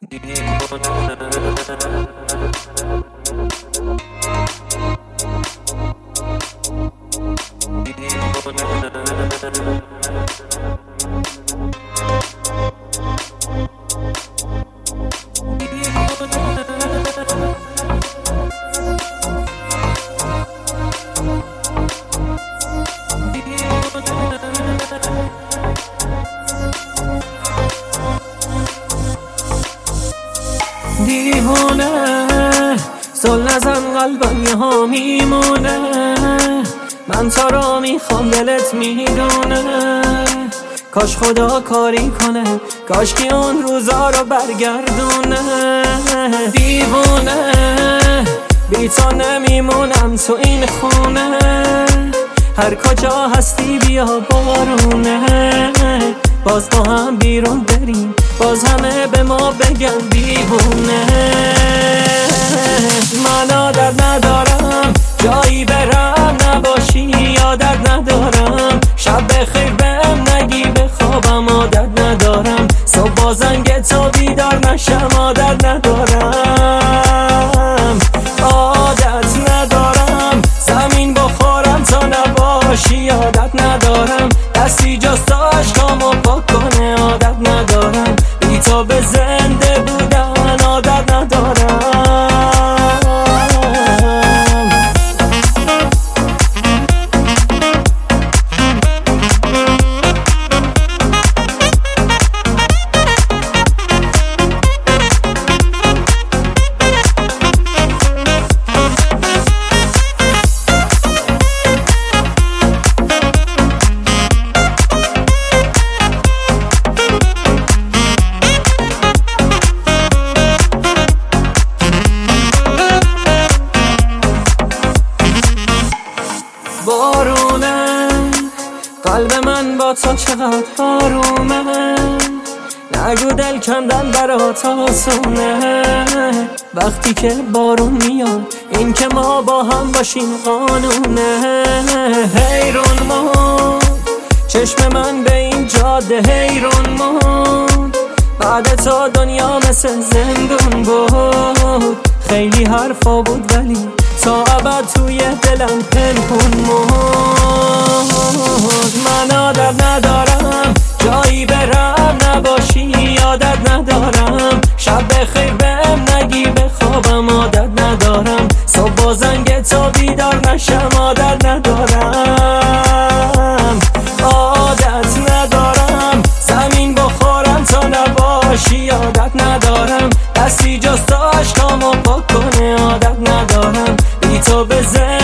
دیوونه زل نزن قلبم یه ها میمونه، من تو رو میخوام دلت میدونه. کاش خدا کاری کنه، کاش که اون روزا رو برگردونه. دیوونه بی تو نمیمونم تو این خونه، هر کجا هستی بیا بارونه. باز با هم بیرون بریم، باز همه به ما بگن دیوونه. من عادت ندارم جایی برم نباشی، یادت ندارم شب بخیر بهم نگی بخوابم. عادت ندارم صبح با زنگ تو بیدار نشم. عادت ندارم، عادت ندارم زمین بخورم تا نباشی. عادت ندارم دستی جست عشقامو پاک کنه. عادت ندارم بی تو به زنده بودن. عادت ندارم. بارونه قلب من با تو چقدر آرومه، نگو دل کندن برات آسونه. وقتی که بارون میاد این که ما با هم باشیم قانونه. حیرون موند چشم من به این جاده، حیرون موند بعد تو دنیا مثل زندون بود. خیلی حرفا بود ولی تا ابد توی دلم پنهون موند. من عادت ندارم جایی برم نباشی، یادت ندارم شب بخیر بهم نگی بخوابم. عادت ندارم صبح با زنگ تو بیدار نشم. عادت ندارم، عادت ندارم زمین بخورم تا نباشی. عادت ندارم دستی جست عشقامو پاک کنه. عادت ندارم بی تو به